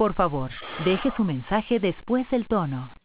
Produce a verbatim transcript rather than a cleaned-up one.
Por favor, deje su mensaje después del tono.